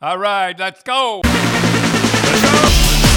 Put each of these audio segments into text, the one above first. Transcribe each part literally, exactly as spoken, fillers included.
All right, let's go. Let's go.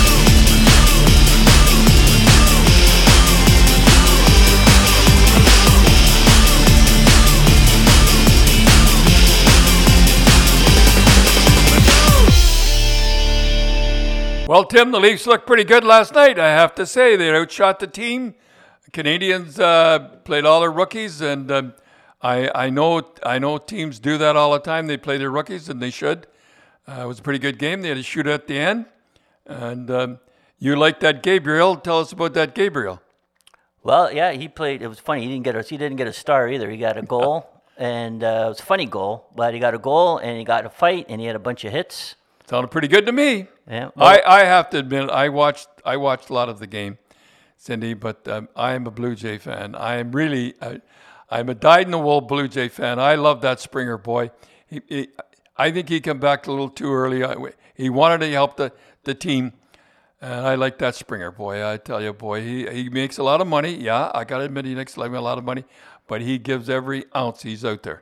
Well, Tim, the Leafs looked pretty good last night, I have to say. They outshot the team. Canadians uh, played all their rookies, and um, I, I know I know teams do that all the time. They play their rookies, and they should. Uh, it was a pretty good game. They had a shootout at the end. And um, you like that Gabriel. Tell us about that Gabriel. Well, yeah, he played. It was funny. He didn't get a, he didn't get a star either. He got a goal, and uh, it was a funny goal. But he got a goal, and he got a fight, and he had a bunch of hits. Sounded pretty good to me. Yeah, well, I, I have to admit, I watched I watched a lot of the game, Cindy, but um, I am a Blue Jay fan. I am really, uh, I'm a dyed-in-the-wool Blue Jay fan. I love that Springer boy. He, he, I think he came back a little too early. He wanted to help the, the team, and I like that Springer boy. I tell you, boy, he, he makes a lot of money. Yeah, I got to admit he makes a lot of money, but he gives every ounce he's out there.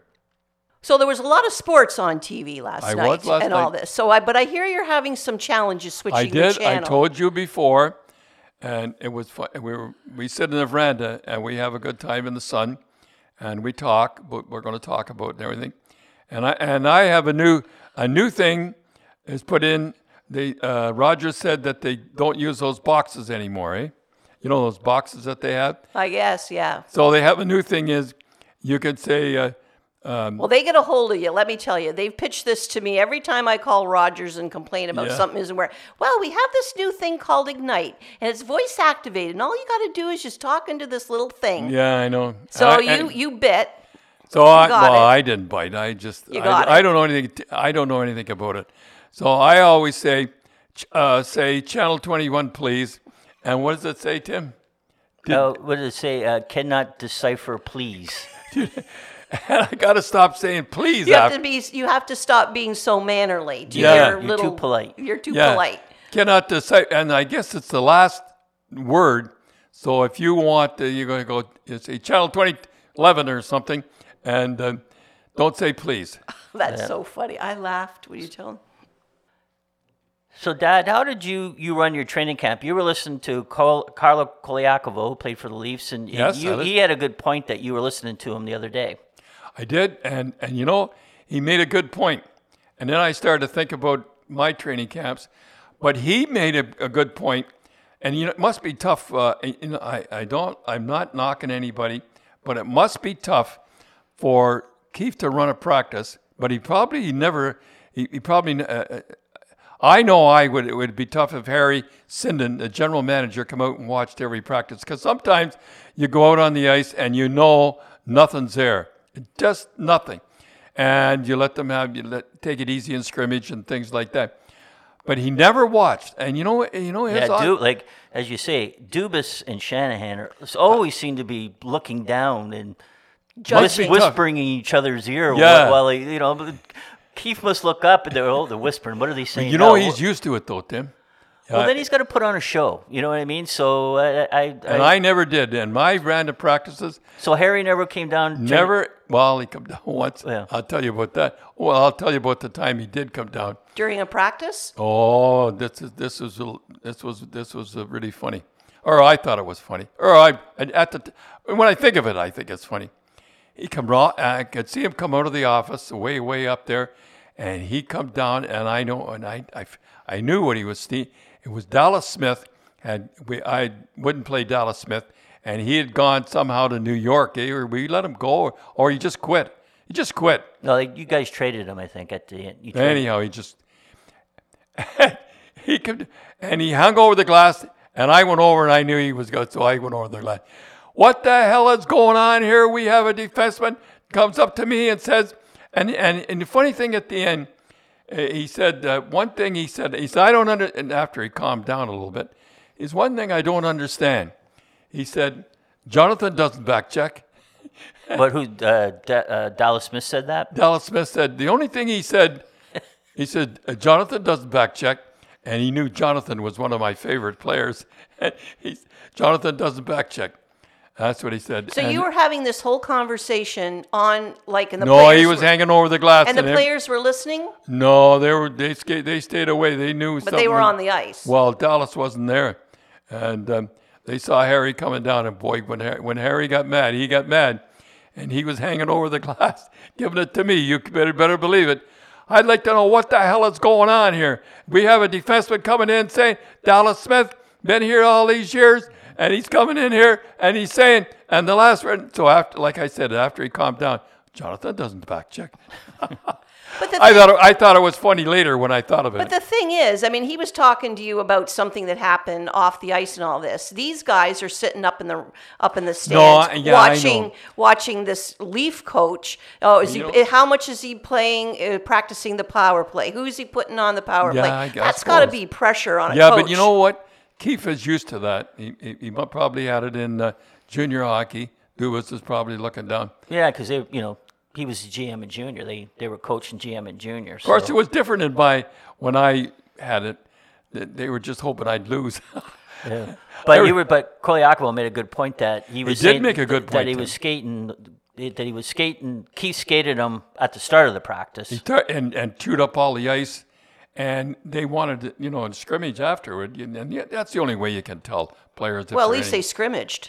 So there was a lot of sports on T V last I night was last and night. all this. So I, but I hear you're having some challenges switching I did. the channel. I told you before, and it was fun. We were we sit in the veranda and we have a good time in the sun, and we talk. But we're going to talk about and everything. And I and I have a new a new thing is put in. They uh, Rogers said that they don't use those boxes anymore. Eh? You know those boxes that they have. I guess, yeah. So they have a new thing is you could say. Uh, Um, well, they get a hold of you. Let me tell you, they've pitched this to me every time I call Rogers and complain about Yeah. something isn't where. Well, we have this new thing called Ignite, and it's voice activated, and all you got to do is just talk into this little thing. yeah, I know. So I- you and- you bit. So I, got well, it. I didn't bite. I just, You I, got I it. don't know anything. I don't know anything about it. So I always say, ch- uh, say channel twenty-one, please. And what does it say, Tim? uh, what did it say? Uh, cannot decipher, please. And I got to stop saying please. You have after- to be. You have to stop being so mannerly. To Yeah. your You're little, too polite. You're too yeah, polite. cannot decide. And I guess it's the last word. So if you want, uh, you're going to go you say channel twenty eleven or something, and uh, don't say please. That's so funny. I laughed when you told him. So, Dad, how did you, you run your training camp? You were listening to Col- Carlo Koliakovo, who played for the Leafs, and Yes, you, I lis- he had a good point that you were listening to him the other day. I did, and, and you know, he made a good point. And then I started to think about my training camps, but he made a, a good point. And you know, it must be tough. Uh, you know, I, I don't, I'm not knocking anybody, but it must be tough for Keith to run a practice. But he probably never, he, he probably. Uh, I know I would. It would be tough if Harry Sinden, the general manager, come out and watched every practice, because sometimes you go out on the ice and you know nothing's there. Just nothing. And you let them have, you let, take it easy in scrimmage and things like that. But he never watched. And you know, you know, his Yeah, odd- Du- like, as you say, Dubas and Shanahan are, always seem to be looking down and Must whis- be tough. whispering in each other's ear Yeah. while, while they, you know, but Keith must look up and they're, oh, they're whispering. What are they saying? you know, now? he's used to it though, Tim. Well, Uh, then he's got to put on a show. You know what I mean? So I, I, and I never did. And my random practices, so Harry never came down. never, well, he come down once. Yeah. I'll tell you about that. Well, I'll tell you about the time he did come down. During a practice? Oh, this is this was a- this was this was uh, really funny, or I thought it was funny, or I at the t- when I think of it, I think it's funny. He come raw. I could see him come out of the office, way way up there, and he come down, and I know, and I I, I knew what he was. St- it was Dallas Smith. Had we I wouldn't play Dallas Smith, and he had gone somehow to New York. Eh? Or we let him go, or, or he just quit. He just quit. No, like, you guys traded him, I think, at the end. You traded- Anyhow, he just he could, and he hung over the glass, and I went over, and I knew he was good, so I went over the glass. What the hell is going on here? We have a defenseman comes up to me and says, and and, and the funny thing at the end, uh, he said uh, one thing. He said, he said, I don't under. And after he calmed down a little bit, is one thing I don't understand. He said, Jonathan doesn't back check. But who, uh, Da- uh, Dallas Smith said that? Dallas Smith said, the only thing he said, he said, uh, Jonathan doesn't back check. And he knew Jonathan was one of my favorite players. And he's, Jonathan doesn't back check. That's what he said. So And you were having this whole conversation on, like, in the no, players he was were, hanging over the glass. and the him- players were listening, No, they were they sta- they stayed away. They knew but something. they were was- on the ice. Well, Dallas wasn't there, and um, they saw Harry coming down. And boy, when Harry, when Harry got mad, he got mad, and he was hanging over the glass, giving it to me. You better better believe it. I'd like to know what the hell is going on here. We have a defenseman coming in saying, Dallas Smith, been here all these years, and he's coming in here and he's saying, and the last word, so after, like I said, after he calmed down, Jonathan doesn't back check. But the I thing- thought it, I thought it was funny later when I thought of it. But the thing is, I mean, he was talking to you about something that happened off the ice and all this. These guys are sitting up in the up in the stands, I- yeah, I watching know. watching this Leaf coach. Oh, is he? You know- How much is he playing? Uh, practicing the power play? Who's he putting on the power Yeah, play? I- I That's got to suppose. be pressure on a yeah, coach. but you know what? Keefe is used to that. He, he, he mu- probably had it in uh, junior hockey. Dubas is probably looking down. Yeah, because they, you know, he was G M and junior. They they were coaching G M and junior. Of course, it was different in my when I had it. They they were just hoping I'd lose. Yeah. But you were, but Koliakovo made a good point that he was did saying make a good that point, he Tim. was skating, that he was skating. Keith skated him at the start of the practice. He tur- and and chewed up all the ice, and they wanted to, you know, in scrimmage afterward. And, and yeah, that's the only way you can tell players. If well, at they're least any- they scrimmaged.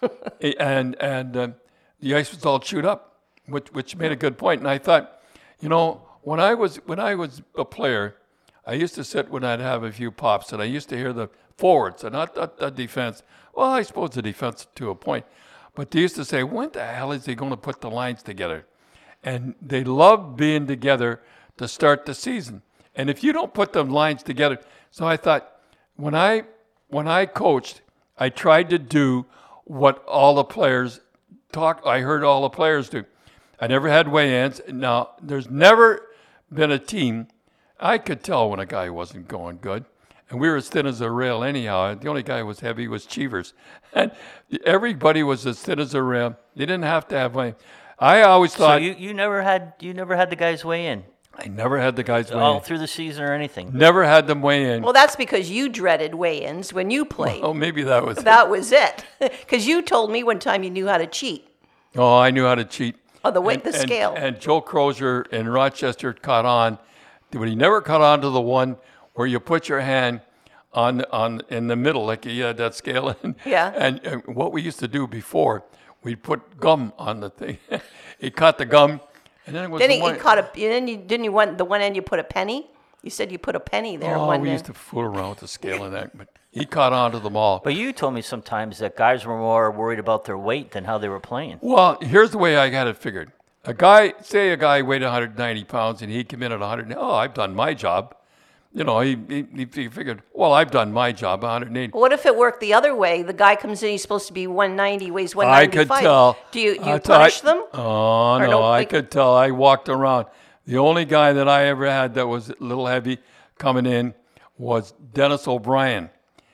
and and uh, the ice was all chewed up, which which made a good point. And I thought, you know, when I was when I was a player, I used to sit when I'd have a few pops, and I used to hear the forwards and not the, the defense. Well, I suppose the defense to a point, but they used to say, when the hell is he going to put the lines together? And they loved being together to start the season. And if you don't put them lines together, so I thought when I when I coached, I tried to do what all the players talk. I heard all the players do. I never had weigh-ins. Now there's never been a team. I could tell when a guy wasn't going good, and we were as thin as a rail anyhow. The only guy who was heavy was Cheevers, and everybody was as thin as a rail. They didn't have to have weigh. I always So thought you, you never had you never had the guys weigh in I never had the guys weigh all in. through the season or anything. Never had them weigh in. Well, that's because you dreaded weigh-ins when you played. Oh, maybe that was. That was it. Because you told me one time you knew how to cheat. Oh, I knew how to cheat. Oh, the weight, And- the and- scale. And Joe Crozier in Rochester caught on, but he never caught on to the one where you put your hand on on in the middle, like you had that scale in. Yeah. And, and what we used to do before, we'd put gum on the thing. He caught the gum, and then it was Then the he, one. he caught a. Then you didn't you want the one end you put a penny? You said you put a penny there. Oh, one we end. used to fool around with the scale and that, but he caught on to them all. But you told me sometimes that guys were more worried about their weight than how they were playing. Well, here's the way I got it figured. A guy, say a guy weighed one hundred ninety pounds and he came in at one hundred. Oh, I've done my job. You know, he, he, he figured, well, I've done my job, one hundred eighty. What if it worked the other way? The guy comes in, he's supposed to be one ninety, weighs one I ninety-five. could tell. Do you, do you I thought- punish them? Oh, Or no, don't I think- could tell. I walked around. The only guy that I ever had that was a little heavy coming in was Dennis O'Brien.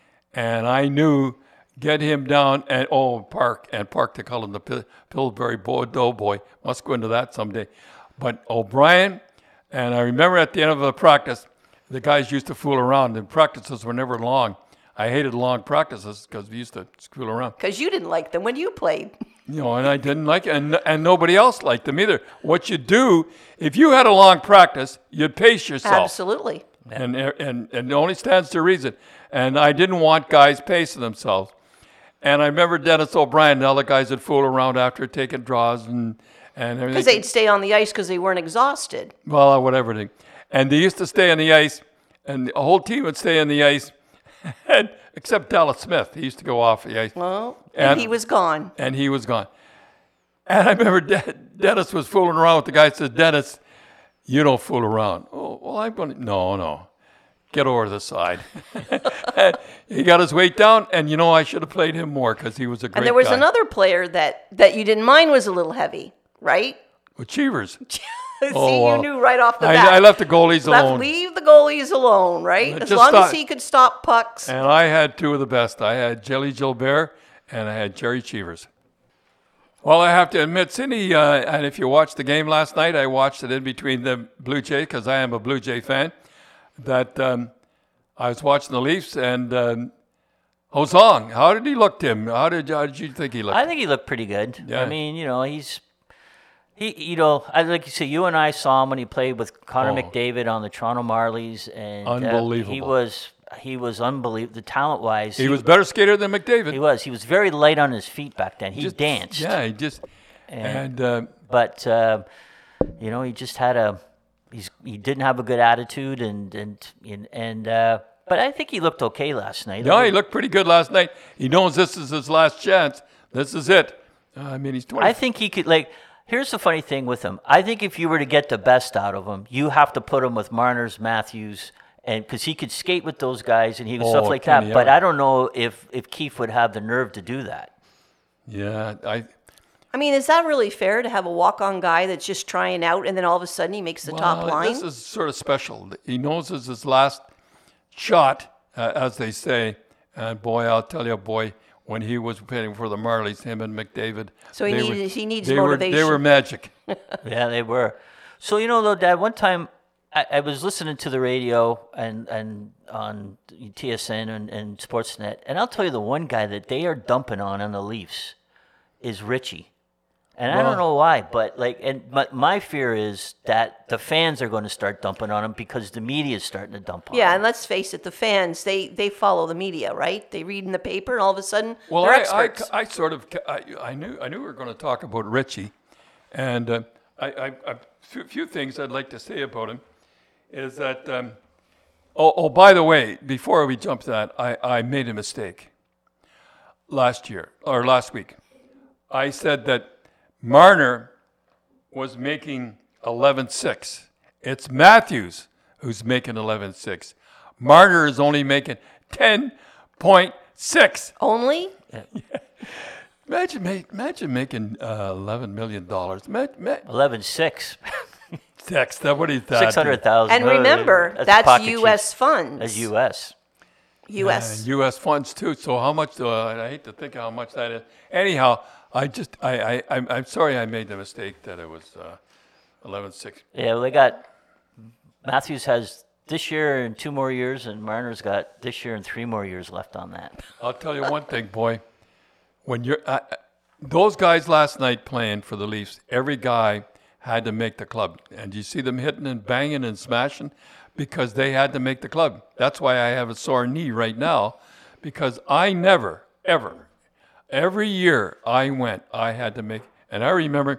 And I knew get him down, and oh, Park, and Park to call him the Pil- Pillsbury Boy, Doughboy. Must go into that someday. But O'Brien, and I remember at the end of the practice, the guys used to fool around. The practices were never long. I hated long practices because we used to fool around. Because you didn't like them when you played. You know, and I didn't like it, and, and nobody else liked them either. What you do, if you had a long practice, you'd pace yourself. Absolutely. And, and, and it only stands to reason. And I didn't want guys pacing themselves. And I remember Dennis O'Brien and other guys would fool around after taking draws and, and everything. Because they'd stay on the ice because they weren't exhausted. Well, whatever. And they used to stay on the ice, and the whole team would stay on the ice, and, except Dallas Smith. He used to go off the ice. Well, and, And- he was gone. And he was gone. And I remember De- Dennis was fooling around with the guy. Says, Dennis, you don't fool around. Oh, well, I'm going to, no, no. Get over to the side. And he got his weight down, and, you know, I should have played him more because he was a great And there was guy. another player that, that you didn't mind was a little heavy, right? With Cheevers. See, Oh, you well. knew right off the I, bat. I left the goalies Left- alone. leave the goalies alone, right? I As just long as thought- he could stop pucks. And I had two of the best. I had Jelly Gilbert, and I had Jerry Cheevers. Well, I have to admit, Cindy, uh, and if you watched the game last night, I watched it in between the Blue Jays because I am a Blue Jay fan, that um, I was watching the Leafs, and um, Hosong, how did he look, Tim? How did how did you think he looked? I think he looked pretty good. Yeah. I mean, you know, he's he, you know, I like you say, you and I saw him when he played with Connor Oh. McDavid on the Toronto Marlies, and uh, Unbelievable. he was he was unbelievable. The talent wise, he was better skater than McDavid. He was. He was very light on his feet back then. He Just- danced. Yeah, he just and, uh, But uh, you know, he just had a he's he didn't have a good attitude, and and and, and uh, but I think he looked okay last night. yeah, he looked pretty good last night. He knows this is his last chance. This is it. Uh, I mean, he's twenty. I think he could like. Here's the funny thing with him. I think if you were to get the best out of him, you have to put him with Marner's, Matthews, and because he could skate with those guys and he was Oh, stuff like can that. he But ever. I don't know if if Keefe would have the nerve to do that. Yeah, I. I mean, is that really fair to have a walk-on guy that's just trying out and then all of a sudden he makes the top Well, line? This is sort of special. He knows this is his last shot, uh, as they say. And boy, I'll tell you, boy, when he was playing for the Marlies, him and McDavid. So he they needs- he needs they Were, they motivation. were magic. Yeah, they were. So you know, though, Dad, one time I, I was listening to the radio and and on T S N and, and Sportsnet, and I'll tell you, the one guy that they are dumping on on the Leafs is Richie. And I Well- don't know why, but like, and my, my fear is that the fans are going to start dumping on him because the media is starting to dump on Yeah, him. and let's face it, the fans, they, they follow the media, right? They read in the paper and all of a sudden Well, they're I, experts. I, I sort of, I, I knew, I knew we were going to talk about Richie, and uh, I, I, I, few, few things I'd like to say about him is that. Um, oh, oh, by the way, before we jump to that, I, I made a mistake last year or last week. I said that Marner was making eleven six. It's Matthews who's making eleven six. Marner is only making ten point six. Only? Imagine, ma- imagine making uh, eleven million dollars. Ma- ma- eleven six. Text that what he thought. six hundred thousand. And remember, that's pocket U S change. funds. That's U S. U S. And U S funds too. So how much? Do I, I hate to think how much that is. Anyhow, I just I I I'm, I'm sorry I made the mistake that it was uh, eleven six. Yeah, well, they got Matthews has this year and two more years, and Marner's got this year and three more years left on that. I'll tell you one thing, boy. When you're uh, those guys last night playing for the Leafs, every guy had to make the club, and you see them hitting and banging and smashing because they had to make the club. That's why I have a sore knee right now, because I never ever every year I went, I had to make. And I remember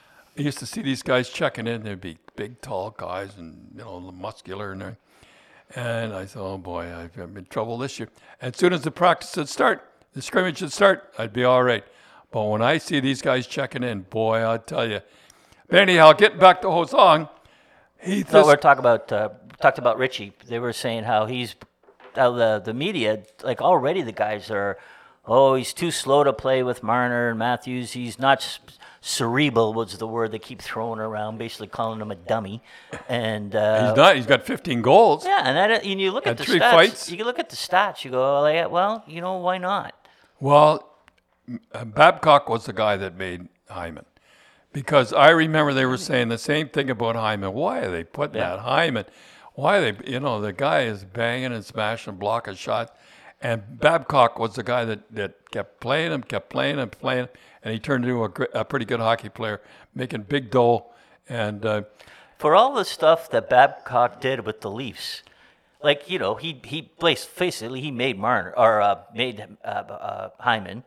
I used to see these guys checking in. They'd be big, tall guys, and you know, muscular and everything. And I thought, oh boy, I've been in trouble this year. As soon as the practice would start, the scrimmage would start, I'd be all right. But when I see these guys checking in, boy, I'll tell you. But anyhow, getting back to Hosong, he So just, we're talking about uh, talked about Richie. They were saying how he's how the the media, like already the guys are, oh, he's too slow to play with Marner and Matthews. He's not s- cerebral was the word they keep throwing around, basically calling him a dummy. And uh, he's not. He's got fifteen goals. yeah, and that, and you look at And the three stats. fights. You can look at the stats. You go, well, yeah, well, you know, why not? Well, uh, Babcock was the guy that made Hyman. Because I remember they were saying the same thing about Hyman. Why are they putting Yeah. that Hyman? Why are they, you know, the guy is banging and smashing, blocking shots. And Babcock was the guy that, that kept playing him, kept playing him, playing him. And he turned into a, gr- a pretty good hockey player, making big dough. And uh, For all the stuff that Babcock did with the Leafs, like, you know, he he placed basically he made Marner or uh, made uh, uh, Hyman,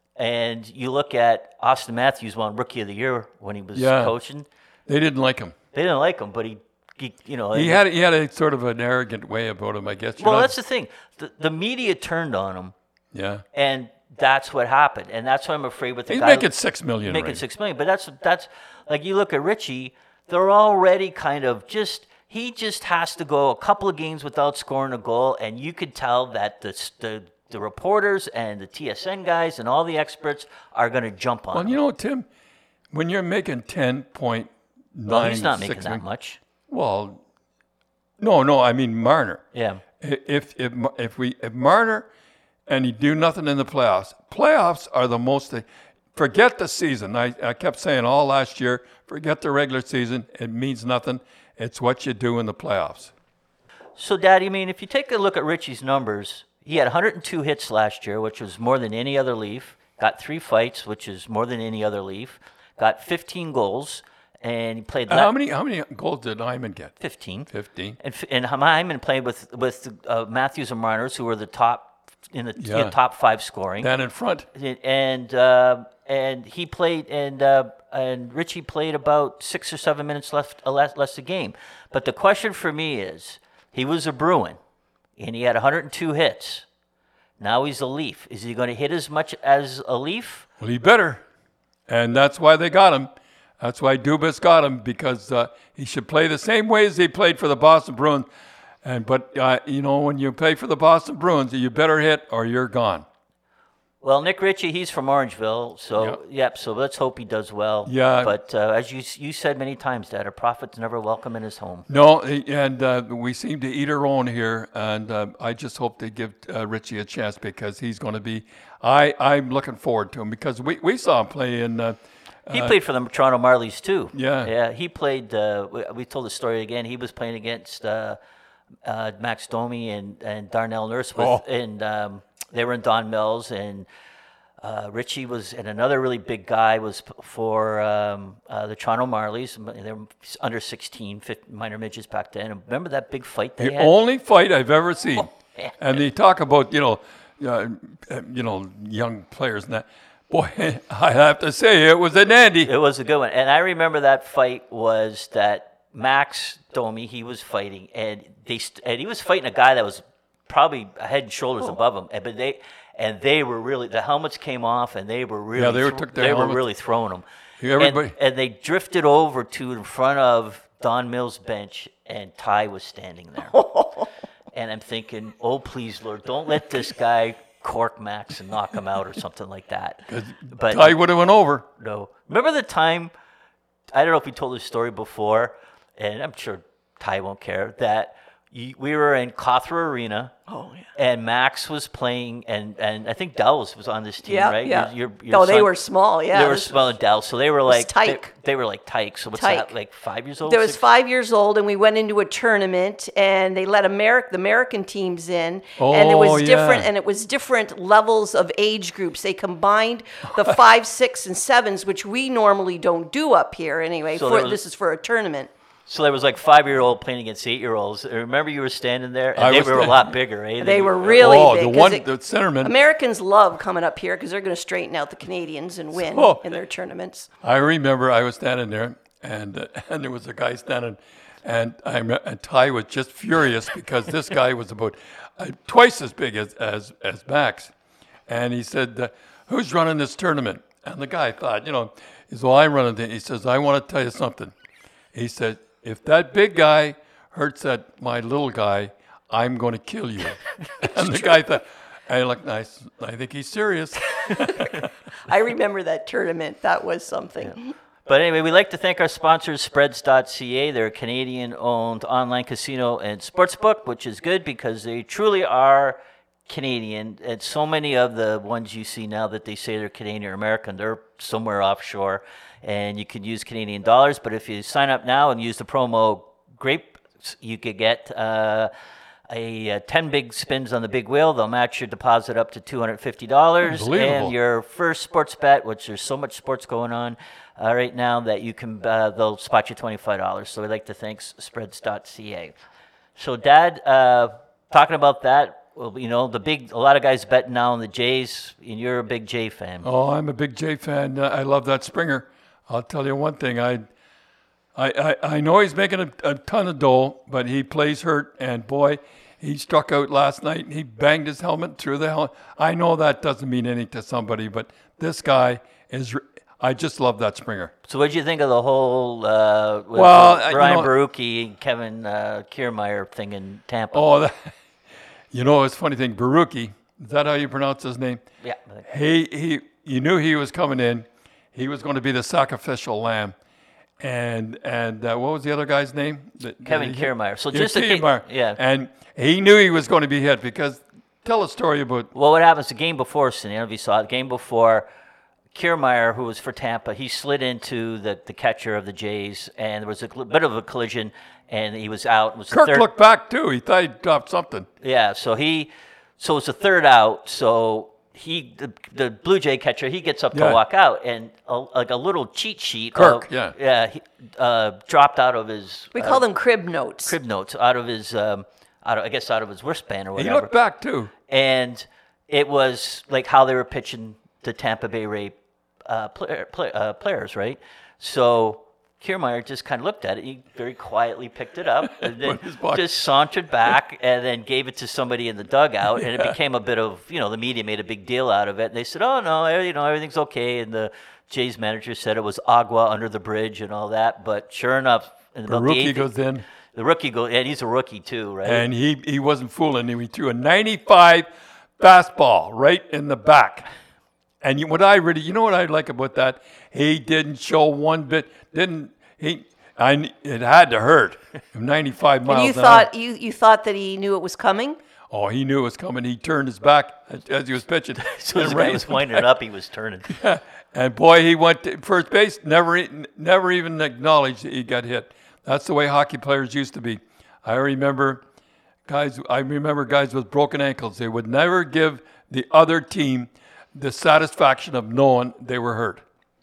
and you look at Austin Matthews won Rookie of the Year when he was Yeah. coaching. they didn't like him. They didn't like him, but he, he you know, He had he had a sort of an arrogant way about him, I guess. You're well, not- that's the thing. The, the media turned on him, yeah. and that's what happened, and that's why I'm afraid with the He's guy making six million. making right? six million. But that's that's like you look at Richie, they're already kind of just he just has to go a couple of games without scoring a goal, and you could tell that the the, the reporters and the T S N guys and all the experts are going to jump on Well, him. you know, Tim, when you're making ten point nine, Well, he's not making that much. Well, no, no, I mean Marner. Yeah. I- If if if we if Marner and he do nothing in the playoffs, playoffs are the most. Forget the season. I, I kept saying all last year, forget the regular season. It means nothing. It's what you do in the playoffs. So, Daddy, I mean, if you take a look at Richie's numbers, He had one hundred two hits last year, which was more than any other Leaf. Got three fights, which is more than any other Leaf. Got fifteen goals, and he played. Uh, how many how many goals did Hyman get? Fifteen. Fifteen. And f- and Hyman played with with uh, Matthews and Marners, who were the top in the Yeah. in top five scoring. Down in front. And uh, and he played, and uh, and Richie played about six or seven minutes left uh, less less a game. But the question for me is, he was a Bruin, and he had one hundred two hits. Now he's a Leaf. Is he going to hit as much as a Leaf? Well, he better. And that's why they got him. That's why Dubas got him, because uh, he should play the same way as he played for the Boston Bruins. And But, uh, you know, when you play for the Boston Bruins, you better hit or you're gone. Well, Nick Ritchie, he's from Orangeville, so Yep. yep. So let's hope he does well. Yeah. But uh, as you you said many times, Dad, a prophet's never welcome in his home. No, and uh, we seem to eat our own here, and uh, I just hope they give uh, Richie a chance, because he's going to be. I I'm looking forward to him, because we, we saw him play in. Uh, He played for the Toronto Marlies too. Yeah. yeah. He played. Uh, we, we told the story again. He was playing against uh, uh, Max Domi and, and Darnell Nurse, with, Oh. and um, they were in Don Mills, and uh, Richie was, and another really big guy was p- for um, uh, the Toronto Marlies. They were under sixteen, fifteen, minor midgets back then. And remember that big fight they The had? only fight I've ever seen, man. and they talk about you know, uh, you know, young players and that. Boy, I have to say it was an Andy. It was a good one. And I remember that fight was that Max Domi, he was fighting, and they st- and he was fighting a guy that was probably a head and shoulders above him. And but they and they were really, the helmets came off, and they were really Yeah, they were- thro- took their they were helmets. really throwing them. Yeah, everybody- And, and they drifted over to in front of Don Mills' bench, and Ty was standing there. And I'm thinking, oh please, Lord, don't let this guy cork Max and knock him out or something like that. But I would have went over. no. Remember the time, I don't know if we told this story before, and I'm sure Ty won't care, that you, we were in Cawthra Arena, Oh, yeah. and Max was playing, and, and I think Dallas was on this team, Yeah, right? yeah. Your, your, your No, they son- were small, yeah. They were This small in Dallas, so they were like, they, Tyke. they were like Tyke. So what's Tyke. that, like five years old? There was six- five years old, and we went into a tournament, and they let Ameri- the American teams in, and it Oh, was different, yeah. and it was different levels of age groups. They combined the five, six, and sevens, which we normally don't do up here anyway. So for, there was- this is for a tournament. So there was like five-year-old playing against eight-year-olds. Remember you were standing there? And I they was were a sta- lot bigger, eh? They than- were really oh, big. the 'cause one, it- the centerman. Americans love coming up here because they're going to straighten out the Canadians and win Oh. in their tournaments. I remember I was standing there, and uh, and there was a guy standing, and I rem- and Ty was just furious because this guy was about uh, twice as big as, as as Max, and he said, uh, "Who's running this tournament?" And the guy thought, you know, he said, "Well, I'm running it." He says, "I want to tell you something." He said, "If that big guy hurts that my little guy, I'm going to kill you." And the guy thought, I look nice. I think he's serious. I remember that tournament. That was something. But anyway, we'd like to thank our sponsors, spreads dot c a. They're a Canadian-owned online casino and sportsbook, which is good because they truly are Canadian. And so many of the ones you see now that they say they're Canadian or American, they're somewhere offshore. And you can use Canadian dollars. But if you sign up now and use the promo GRAPE, you could get uh, a, uh ten big spins on the big wheel. They'll match your deposit up to two hundred fifty dollars. Unbelievable. And your first sports bet, which there's so much sports going on uh, right now that you can, uh, they'll spot you twenty-five dollars. So we'd like to thank spreads dot c a. So, Dad, uh, talking about that, well, you know, the big, a lot of guys betting now on the Jays, and you're a big Jay fan. Oh, I'm a big Jay fan. Uh, I love that Springer. I'll tell you one thing. I, I, I, I know he's making a, a ton of dough, but he plays hurt. And boy, he struck out last night. He banged his helmet through the helmet. I know that doesn't mean anything to somebody, but this guy is. I just love that Springer. So, what did you think of the whole uh, with Well, the I- you Ryan know- Barucki and Kevin uh, Kiermaier thing in Tampa? Oh, that, you know, it's a funny thing. Barucki, is that how you pronounce his name? Yeah. I think- He he. You knew he was coming in. He was going to be the sacrificial lamb. And and uh, what was the other guy's name? That- Kevin that he- Kiermaier. So Yeah, just a ca- Kiermaier. yeah. And he knew he was going to be hit because tell a story about. Well, what happens the game before, Cindy, I don't know if you saw it, the game before, Kiermaier, who was for Tampa, he slid into the, the catcher of the Jays, and there was a cl- bit of a collision, and he was out. It was the Kirk third, looked back too. He thought he dropped something. Yeah, so he so it's a third out. So he, the, the Blue Jay catcher, he gets up Yeah. to walk out, and a, like a little cheat sheet. Kirk, of- yeah. yeah, he, uh, dropped out of his. We uh, call them crib notes. crib notes out of his. Um, out of, I guess out of his wristband or He whatever. looked back too. And it was like how they were pitching the Tampa Bay Ray uh, player, play, uh, players, right? So Kiermaier just kind of looked at it. He very quietly picked it up and then Put his butt- just sauntered back and then gave it to somebody in the dugout. And it became a bit of, you know, the media made a big deal out of it. And they said, oh, no, you know, everything's okay. And the Jays manager said it was agua under the bridge and all that. But sure enough, in The about rookie eighth- goes in, The rookie goes, and he's a rookie too, right? and he, he wasn't fooling him. He threw a ninety-five fastball right in the back. And you, what I really, you know what I like about that? He didn't show one bit. Didn't he? I it had to hurt. ninety-five miles And you an thought hour. you, you thought that he knew it was coming? Oh, he knew it was coming. He turned his back as, as he was pitching. so as And the guy raised was him winding back. up, he was turning. And boy, he went to first base. Never, e- never even acknowledged that he got hit. That's the way hockey players used to be. I remember guys. I remember guys with broken ankles. They would never give the other team the satisfaction of knowing they were hurt.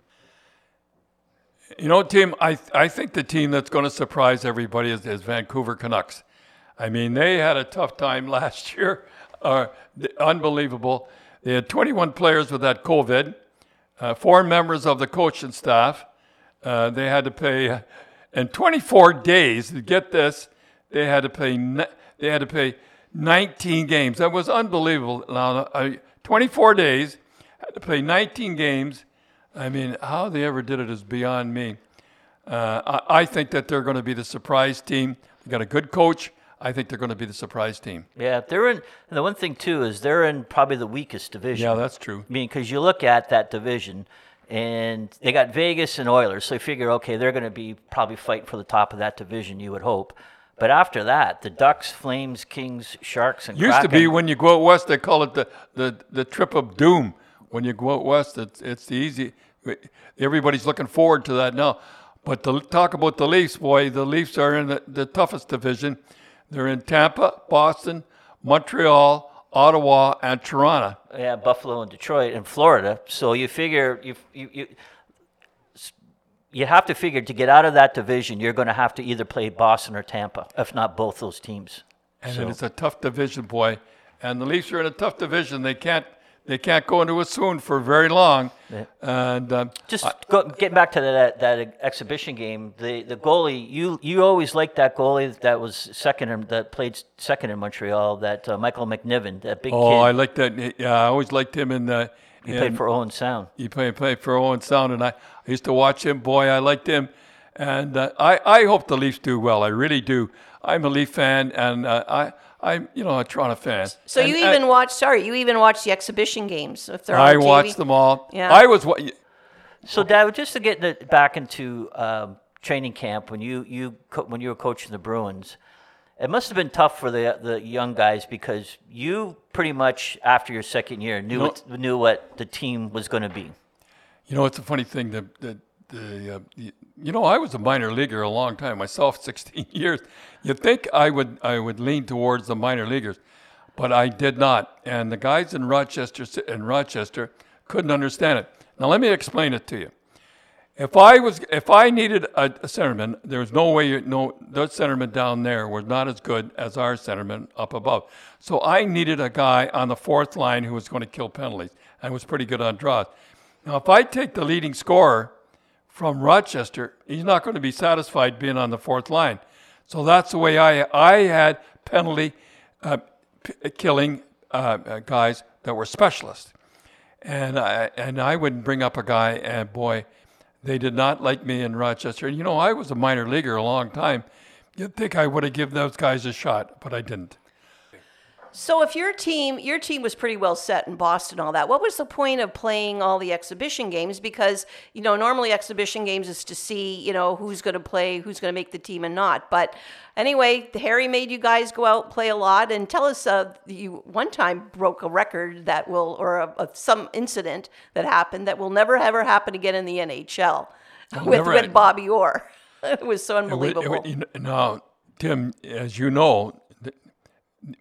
You know, Tim, I I think the team that's going to surprise everybody is, is Vancouver Canucks. I mean, they had a tough time last year. Uh, unbelievable. They had twenty-one players with that COVID. Uh, four members of the coaching staff. Uh, they had to pay, uh, in twenty-four days. Get this, they had to pay. ni- They had to pay nineteen games. That was unbelievable. Now, uh, twenty-four days, had to play nineteen games. I mean, how they ever did it is beyond me. Uh, I, I think that they're going to be the surprise team. They got a good coach. I think they're going to be the surprise team. Yeah, they're in. And the one thing too is they're in probably the weakest division. Yeah, that's true. I mean, because you look at that division, and they got Vegas and Oilers, so you figure, okay, they're going to be probably fighting for the top of that division. You would hope, but after that, the Ducks, Flames, Kings, Sharks, and Used to be Kraken- when you go out west, they call it the, the, the trip of doom. When you go out west, it's it's the easy. Everybody's looking forward to that now. But to talk about the Leafs, boy, the Leafs are in the, the toughest division. They're in Tampa, Boston, Montreal, Ottawa, and Toronto. yeah, Buffalo and Detroit and Florida. So you figure you you you. You have to figure to get out of that division, you're going to have to either play Boston or Tampa, if not both those teams. And So- it's a tough division, boy. And the Leafs are in a tough division. They can't they can't go into a swoon for very long. Yeah. And um, Just go, getting back to that that exhibition game, the, the goalie you you always liked that goalie that was second in, that played second in Montreal, that uh, Michael McNiven, that big oh, kid. I like that. Yeah, I always liked him in the. he played for Owen Sound. He played, played for Owen Sound, and I, I used to watch him. Boy, I liked him. And uh, I, I hope the Leafs do well. I really do. I'm a Leaf fan, and uh, I, I'm, you know, a Toronto fan. So And- you and even watch? Sorry, you even watch the exhibition games if they're on I T V? watched them all. Yeah. I was. wa- So, Dad, just to get the, back into um, training camp when you you co- when you were coaching the Bruins, it must have been tough for the the young guys because you pretty much after your second year knew No. what, knew what the team was going to be. You know, it's a funny thing. The, the, the, uh, the, you know, I was a minor leaguer a long time myself, sixteen years. You'd think I would I would lean towards the minor leaguers, but I did not. And the guys in Rochester in Rochester couldn't understand it. Now let me explain it to you. If I was if I needed a, a centerman, there was no way you no those centermen down there were not as good as our centermen up above. So I needed a guy on the fourth line who was going to kill penalties and was pretty good on draws. Now if I take the leading scorer from Rochester, he's not going to be satisfied being on the fourth line. So that's the way I I had penalty uh, p- killing uh, uh, guys that were specialists, and I and I would bring up a guy, and boy, they did not like me in Rochester. And you know, I was a minor leaguer a long time. You'd think I would have given those guys a shot, but I didn't. So if your team, your team was pretty well set in Boston, all that, what was the point of playing all the exhibition games? Because, you know, normally exhibition games is to see, you know, who's going to play, who's going to make the team and not. But anyway, Harry made you guys go out and play a lot. And tell us, uh, you one time broke a record that will, or a, a, some incident that happened that will never ever happen again in the N H L with, never- with Bobby Orr. It was so It would- it unbelievable. would- you know, now, Tim, as you know, th-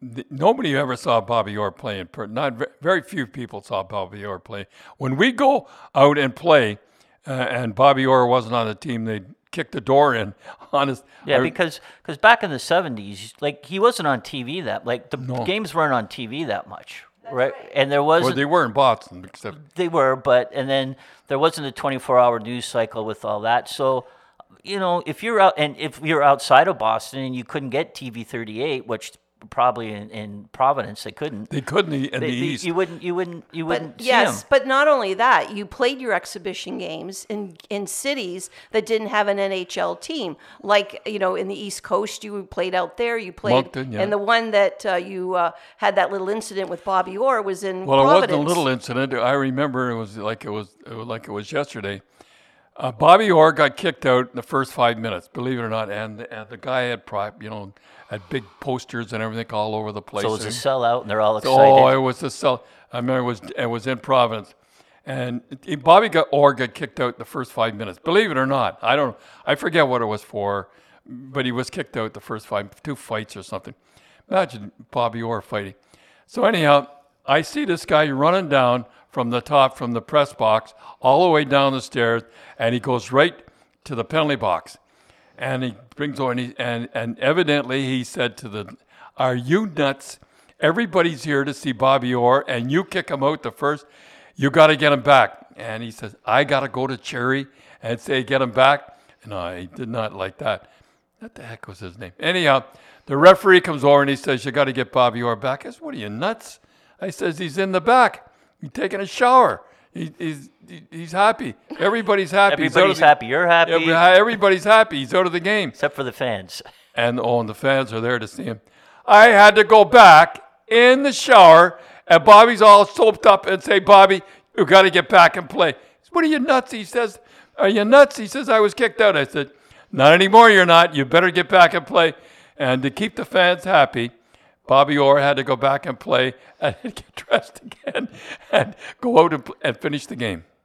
th- nobody ever saw Bobby Orr play in per- Not ve- very few people saw Bobby Orr play. When we go out and play, uh, and Bobby Orr wasn't on the team, they'd kick the door in. Honest. Yeah, I- because cause back in the seventies, like he wasn't on T V that like the No. games weren't on T V that much, right? And there well, wasn't they were in Boston, except they were, but and then there wasn't a twenty-four hour news cycle with all that. So, you know, if you're out and if you're outside of Boston and you couldn't get T V thirty-eight, which probably in, in Providence they couldn't. they couldn't in the, in They- the they- East. You wouldn't, you wouldn't, you But wouldn't see yes, them. but not only that, you played your exhibition games in in cities that didn't have an N H L team. Like, you know, in the East Coast, you played out there. You played, Moncton, yeah. and the one that uh, you uh, had that little incident with Bobby Orr was in Well, Providence. it wasn't a little incident. I remember it was like it was, it was like it was yesterday. Uh, Bobby Orr got kicked out in the first five minutes, believe it or not, and and the guy had prop, you know, had big posters and everything all over the place. So it was a And- sellout, and they're all excited. Oh, it was a sell. I remember it was it was in Providence, and it- Bobby got Orr got kicked out the first five minutes. Believe it or not, I don't. I forget what it was for, but he was kicked out the first five two fights or something. Imagine Bobby Orr fighting. So anyhow, I see this guy running down from the top from the press box all the way down the stairs, and he goes right to the penalty box. And he brings over, and, he, and and evidently he said to the, "Are you nuts? Everybody's here to see Bobby Orr, and you kick him out the first. You got to get him back." And he says, "I got to go to Cherry and say get him back." No, he did not like that. What the heck was his name? Anyhow, the referee comes over and he says, "You got to get Bobby Orr back." I said, "What are you nuts?" I says, "He's in the back. He's taking a shower. He, he's he- he's happy. Everybody's happy. He's out of Everybody's the- happy. You're happy, Every- everybody's happy. He's out of the game." except for the fans. And oh, and the fans are there to see him. I had to go back in the shower, and Bobby's all soaped up and say, "Bobby, you got to get back and play." I said, "What are you nuts?" He says, "Are you nuts?" He says, "I was kicked out." I said, "Not anymore. You're not. You better get back and play." And to keep the fans happy, Bobby Orr had to go back and play and get dressed again and go out and, and finish the game.